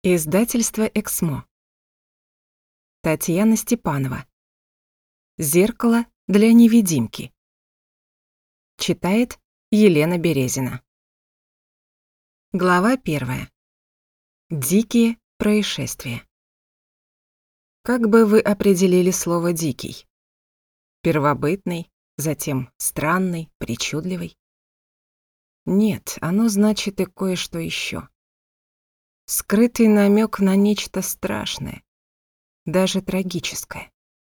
Издательство «Эксмо». Татьяна Степанова. «Зеркало для невидимки». Читает Елена Березина. Глава 1. Дикие происшествия. Как бы вы определили слово «дикий»? Первобытный, затем странный, причудливый? Нет, оно значит и кое-что еще. Скрытый намек на нечто страшное, даже трагическое.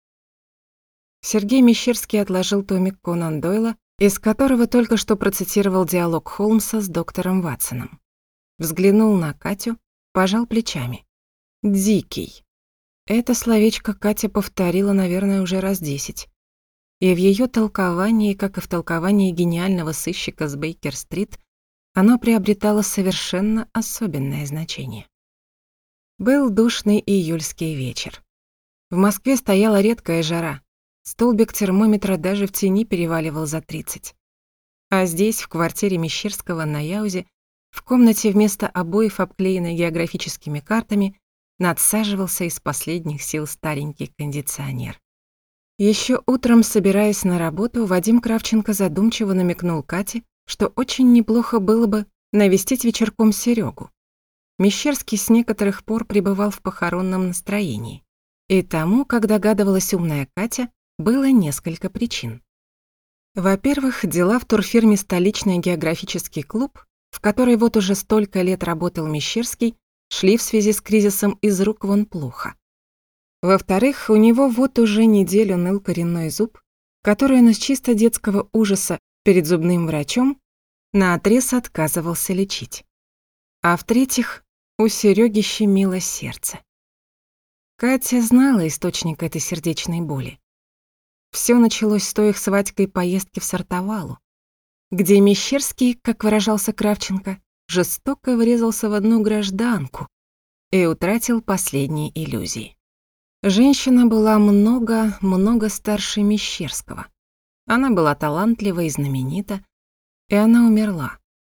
Сергей Мещерский отложил томик Конан Дойла, из которого только что процитировал диалог Холмса с доктором Ватсоном. Взглянул на Катю, пожал плечами. «Дикий». Это словечко Катя повторила, наверное, уже раз 10. И в её толковании, как и в толковании гениального сыщика с Бейкер-стрит, оно приобретало совершенно особенное значение. Был душный июльский вечер. В Москве стояла редкая жара. Столбик термометра даже в тени переваливал за 30. А здесь, в квартире Мещерского на Яузе, в комнате вместо обоев, обклеенной географическими картами, надсаживался из последних сил старенький кондиционер. Ещё утром, собираясь на работу, Вадим Кравченко задумчиво намекнул Кате, что очень неплохо было бы навестить вечерком Серёгу. Мещерский с некоторых пор пребывал в похоронном настроении. И тому, как догадывалась умная Катя, было несколько причин. Во-первых, дела в турфирме «Столичный географический клуб», в которой вот уже столько лет работал Мещерский, шли в связи с кризисом из рук вон плохо. Во-вторых, у него вот уже неделю ныл коренной зуб, который он из чисто детского ужаса перед зубным врачом наотрез отказывался лечить. А в-третьих, у Серёги щемило сердце. Катя знала источник этой сердечной боли. Всё началось с той их с Вадькой поездки в Сартовалу, где Мещерский, как выражался Кравченко, жестоко врезался в одну гражданку и утратил последние иллюзии. Женщина была много старше Мещерского. Она была талантлива и знаменита, и она умерла.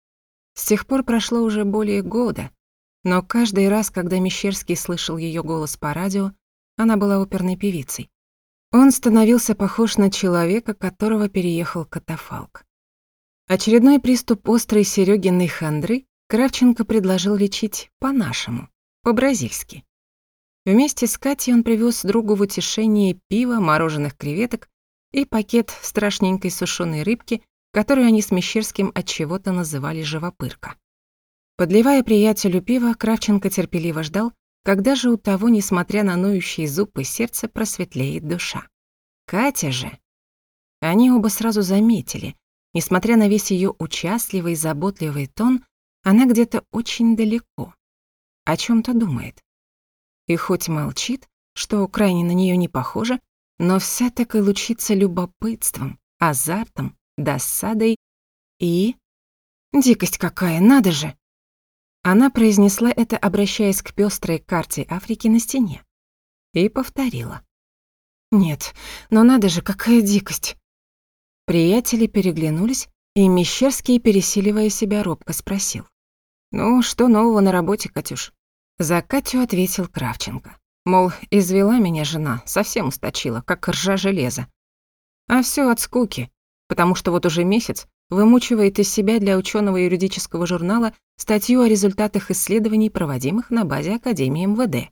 С тех пор прошло уже более года, но каждый раз, когда Мещерский слышал её голос по радио, она была оперной певицей. Он становился похож на человека, которого переехал катафалк. Очередной приступ острой Серёгиной хандры Кравченко предложил лечить по-нашему, по-бразильски. Вместе с Катей он привёз другу в утешение пиво, мороженых креветок и пакет страшненькой сушёной рыбки, которую они с Мещерским от чего-то называли живопырка. Подливая приятелю пиво, Кравченко терпеливо ждал, когда же у того, несмотря на ноющий зуб и сердце, просветлеет душа. Катя же... Они оба сразу заметили, несмотря на весь её участливый, заботливый тон, она где-то очень далеко, о чём-то думает. И хоть молчит, что крайне на неё не похоже, но вся так и лучится любопытством, азартом, досадой и... Дикость какая, надо же! Она произнесла это, обращаясь к пёстрой карте Африки на стене, и повторила. Нет, но надо же, какая дикость! Приятели переглянулись, и Мещерский, пересиливая себя, робко спросил. «Ну, что нового на работе, Катюш?» За Катю ответил Кравченко. Мол, извела меня жена, совсем усточила, как ржа железа. А всё от скуки, потому что вот уже месяц вымучивает из себя для учёного юридического журнала статью о результатах исследований, проводимых на базе Академии МВД.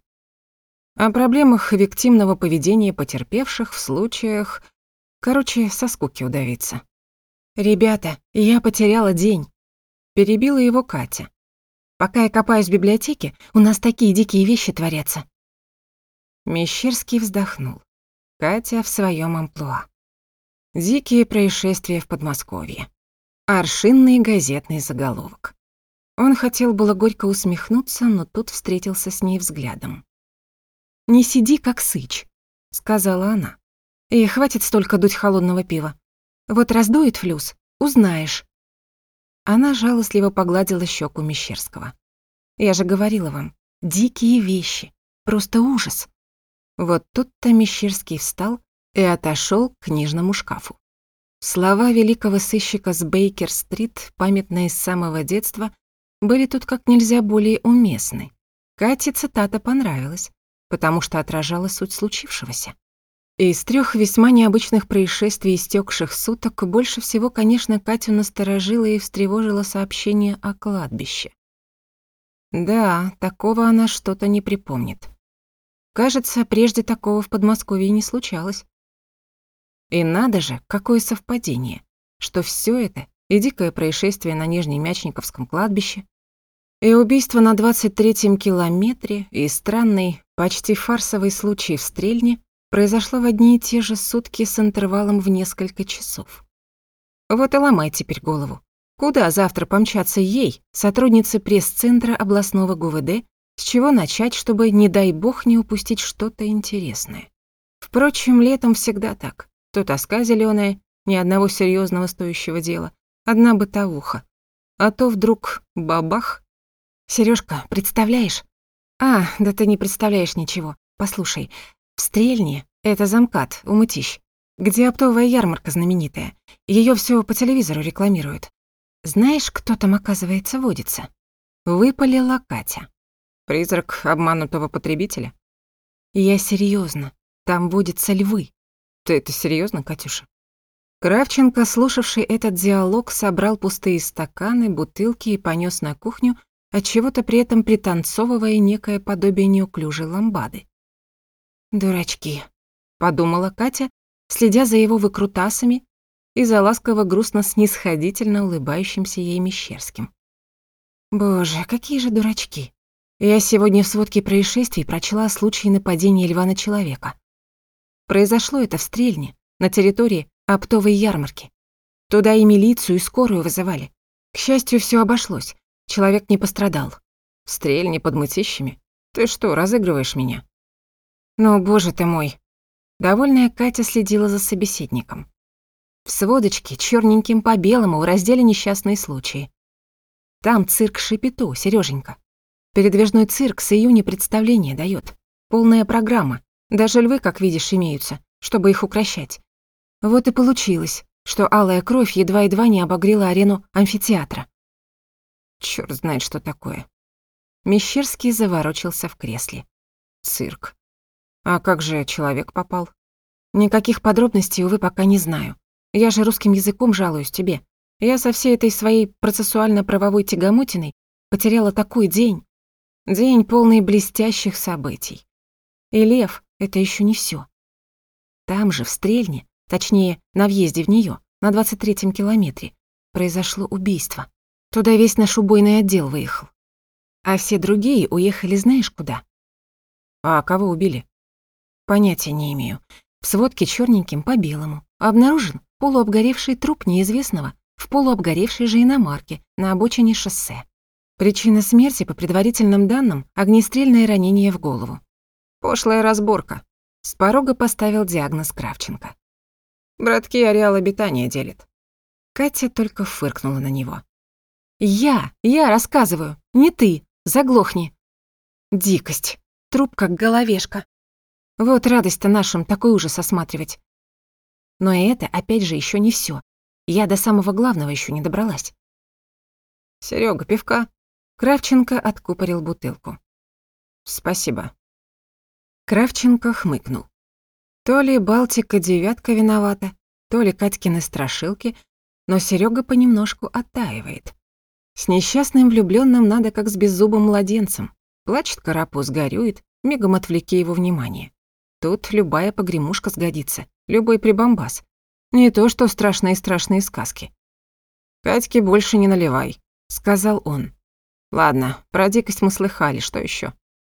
О проблемах виктимного поведения потерпевших в случаях... Короче, со скуки удавиться. «Ребята, я потеряла день», — перебила его Катя. «Пока я копаюсь в библиотеке, у нас такие дикие вещи творятся». Мещерский вздохнул. Катя в своём амплуа. Дикие происшествия в Подмосковье. Аршинный газетный заголовок. Он хотел было горько усмехнуться, но тут встретился с ней взглядом. «Не сиди, как сыч», — сказала она. «И хватит столько дуть холодного пива. Вот раздует флюс, узнаешь». Она жалостливо погладила щеку Мещерского. «Я же говорила вам, дикие вещи, просто ужас». Вот тут-то Мещерский встал и отошёл к книжному шкафу. Слова великого сыщика с Бейкер-стрит, памятные с самого детства, были тут как нельзя более уместны. Кате цитата понравилась, потому что отражала суть случившегося. Из 3 весьма необычных происшествий истёкших суток больше всего, конечно, Катю насторожило и встревожило сообщение о кладбище. Да, такого она что-то не припомнит. Кажется, прежде такого в Подмосковье не случалось. И надо же, какое совпадение, что всё это и дикое происшествие на Нижнемячниковском кладбище, и убийство на 23-м километре, и странный, почти фарсовый случай в Стрельне произошло в одни и те же сутки с интервалом в несколько часов. Вот и ломай теперь голову. Куда завтра помчаться ей, сотруднице пресс-центра областного ГУВД, с чего начать, чтобы, не дай бог, не упустить что-то интересное? Впрочем, летом всегда так. То тоска зелёная, ни одного серьёзного стоящего дела, одна бытовуха. А то вдруг бабах. Серёжка, представляешь? Да ты не представляешь ничего. Послушай, в Стрельне, это замкат, у Мытищ, где оптовая ярмарка знаменитая. Её всё по телевизору рекламируют. Знаешь, кто там, оказывается, водится? Выпалила Катя. Призрак обманутого потребителя? Я серьёзно. Там водятся львы. Ты это серьёзно, Катюша? Кравченко, слушавший этот диалог, собрал пустые стаканы, бутылки и понёс на кухню, отчего-то при этом пританцовывая некое подобие неуклюжей ламбады. «Дурачки», — подумала Катя, следя за его выкрутасами и за ласково-грустно-снисходительно улыбающимся ей Мещерским. «Боже, какие же дурачки! Я сегодня в сводке происшествий прочла о случае нападения льва на человека. Произошло это в Стрельне, на территории оптовой ярмарки. Туда и милицию, и скорую вызывали. К счастью, всё обошлось. Человек не пострадал. В Стрельне под Мытищами? Ты что, разыгрываешь меня?» «Ну, боже ты мой!» Довольная Катя следила за собеседником. В сводочке чёрненьким по белому в разделе «Несчастные случаи». Там цирк Шапито, Серёженька. Передвижной цирк с июня представление даёт. Полная программа. Даже львы, как видишь, имеются, чтобы их укрощать. Вот и получилось, что алая кровь едва-едва не обогрела арену амфитеатра. Чёрт знает, что такое. Мещерский заворочился в кресле. Цирк. А как же человек попал? Никаких подробностей, увы, пока не знаю. Я же русским языком жалуюсь тебе. Я со всей этой своей процессуально-правовой тягомотиной потеряла такой день. День, полный блестящих событий. И лев — это ещё не всё. Там же, в Стрельне, точнее, на въезде в неё, на 23-м километре, произошло убийство. Туда весь наш убойный отдел выехал. А все другие уехали знаешь куда? А кого убили? Понятия не имею. В сводке чёрненьким по белому обнаружен полуобгоревший труп неизвестного в полуобгоревшей же иномарке на обочине шоссе. Причина смерти, по предварительным данным, огнестрельное ранение в голову. Пошлая разборка. С порога поставил диагноз Кравченко. Братки ареал обитания делят. Катя только фыркнула на него. Я рассказываю, не ты, заглохни. Дикость. Труп как головешка. Вот радость-то нашим такой ужас осматривать. Но и это, опять же, ещё не всё. Я до самого главного ещё не добралась. Серёга, пивка. Кравченко откупорил бутылку. Спасибо. Кравченко хмыкнул. То ли Балтика-девятка виновата, то ли Катькины страшилки, но Серёга понемножку оттаивает. С несчастным влюблённым надо как с беззубым младенцем. Плачет карапуз, горюет, мигом отвлеки его внимание. Тут любая погремушка сгодится, любой прибамбас. Не то что страшные сказки. «Катьке больше не наливай», — сказал он. «Ладно, про дикость мы слыхали, что ещё?»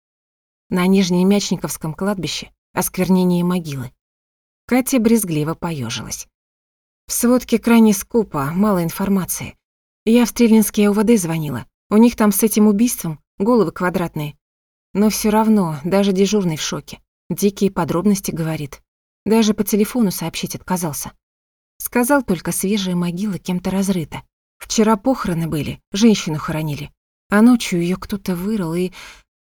На Нижнемячниковском кладбище осквернение могилы. Катя брезгливо поёжилась. В сводке крайне скупо, мало информации. Я в Стрельнинский УВД звонила. У них там с этим убийством головы квадратные. Но всё равно, даже дежурный в шоке. Дикие подробности говорит. Даже по телефону сообщить отказался. Сказал только, свежая могила кем-то разрыта. Вчера похороны были, женщину хоронили. А ночью её кто-то вырыл и...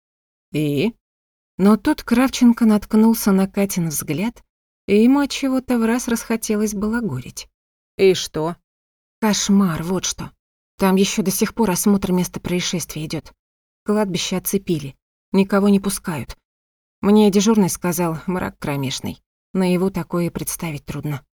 Но тут Кравченко наткнулся на Катин взгляд, и ему отчего-то враз расхотелось балагурить. «И что?» «Кошмар, вот что. Там ещё до сих пор осмотр места происшествия идёт. Кладбище оцепили. Никого не пускают. Мне дежурный сказал, мрак кромешный. Наяву такое представить трудно.